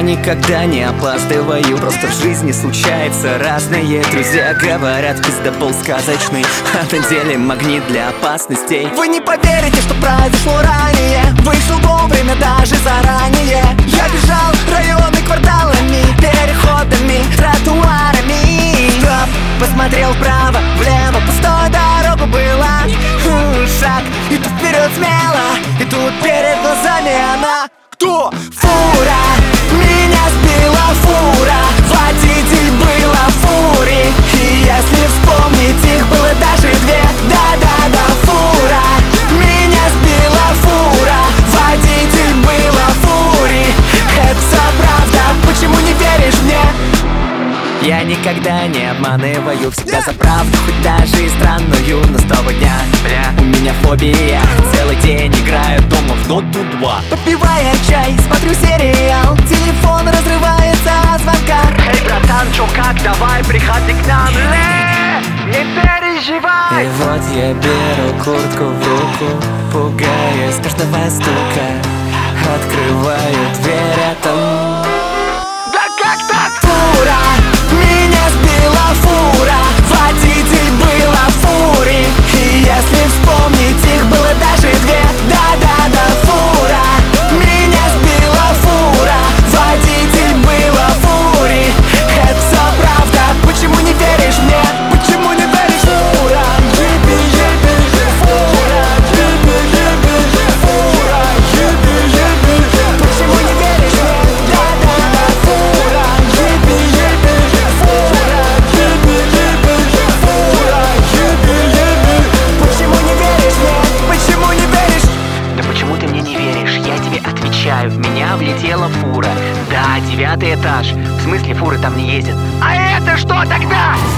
никогда не опаздываю, просто в жизни случается разные. Друзья говорят, пиздобол сказочный, а на деле магнит для опасностей. Вы не поверите, что произошло ранее. Вышел вовремя, даже заранее. Я бежал районы кварталами, переходами, тротуарами. Стоп, посмотрел вправо, влево, пустой дорогу была. Шаг, и тут вперед смело, и тут перед глазами она. Кто? Фура! Меня сбила фура! Водитель была в фуре. И если вспомнить, их было даже две. Да-да-да, фура! Меня сбила фура! Водитель была в фуре. Это все правда, почему не веришь мне? Я никогда не обманываю, всегда за правду, хоть даже и странную. Но с того дня, у меня фобия. Целый день играю дома в Доту 2. Попивая чай, смотрю сериал. Телефон разрывается от звонка. Эй, братан, чё как, давай, приходи к нам. Не переживай. И вот я беру куртку в руку, пугаясь каждого стука. Открываю дверь, а там... Да как так? Фура! Меня сбила фура! Водитель была в фуре. И если вспомнить, их было даже две. Да-да-да, фура! Меня сбила фура! Водитель была в фуре. Это все правда, почему не веришь мне? Почему не веришь? Фура! Ебежи, фура! Ебежи, фура! Ебежи, почему не веришь мне? Да-да-да, фура! Ебежи, фура! Ебежи, фура! Ебежи, почему не веришь мне? Почему не веришь? Да почему ты мне не веришь? Я тебе отвечаю, в меня влетела фура. Да, 9-й этаж. В смысле, фуры там не ездят. А это что тогда?